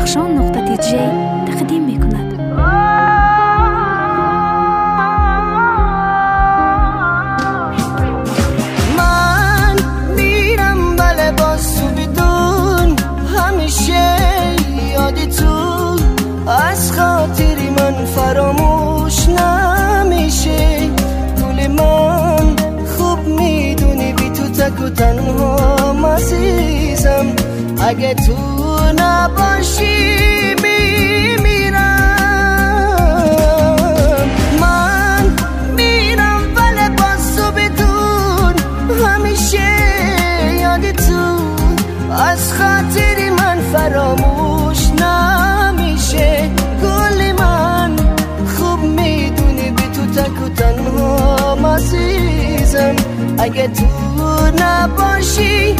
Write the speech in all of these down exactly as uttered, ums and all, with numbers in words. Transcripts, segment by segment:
درخشان نقطه جی تقدیم می کند. من میرم بله باز تو بدون همیشه یادی تو از خاطری من فراموش نمیشه. گل من خوب میدونی بی تو تک و تنها عزیزم، اگه تو نباشی میمیرم. من میرم ولی باز تو بدون همیشه یاد تو از خاطری من فراموش نمیشه. گل من خوب میدونی بی تو تک و تنها عزیزم، اگه تو نباشی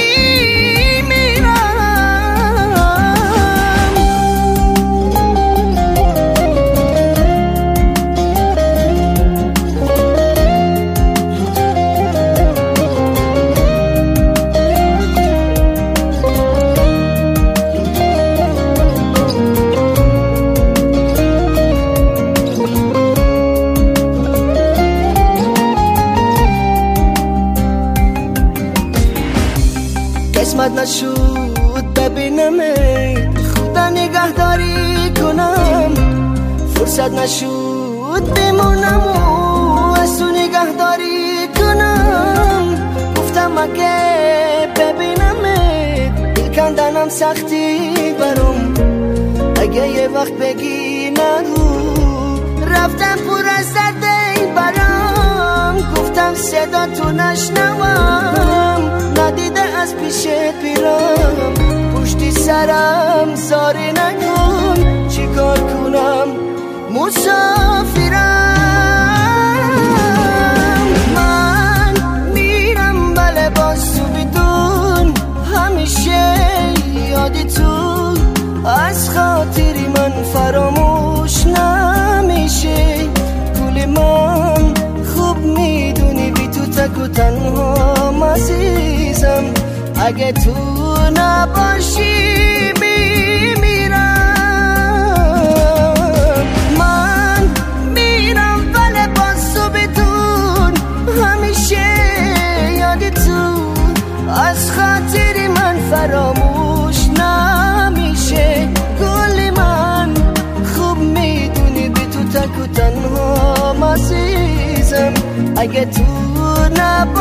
قسمت نشود ببینمت، خدا نگهداری کنم. فرصت نشود بمونم و از تو نگهداری کنم. گفتم اگه ببینمت دل کندنم سختی برام، اگه یه وقت بگی نگو رفتم پر از درد برام. گفتم صدا تو نشنوم، ندیده از پیش پیرم. پشتی سرم زاری نکن، چی کار کنم مسافرم. من میرم بله باز تو بدون همیشه یادی تو از خاطری من فراموش نمیشه. گل من خوب میدونی بی تو تک و تنها عزیزم، اگه تو نباشی میمیرم. من میرم ولی باز تو بدون همیشه یاد تو از خاطری من فراموش نمیشه. گل من خوب میدونی بی تو تک و تنها عزیزم، اگه تو نباشی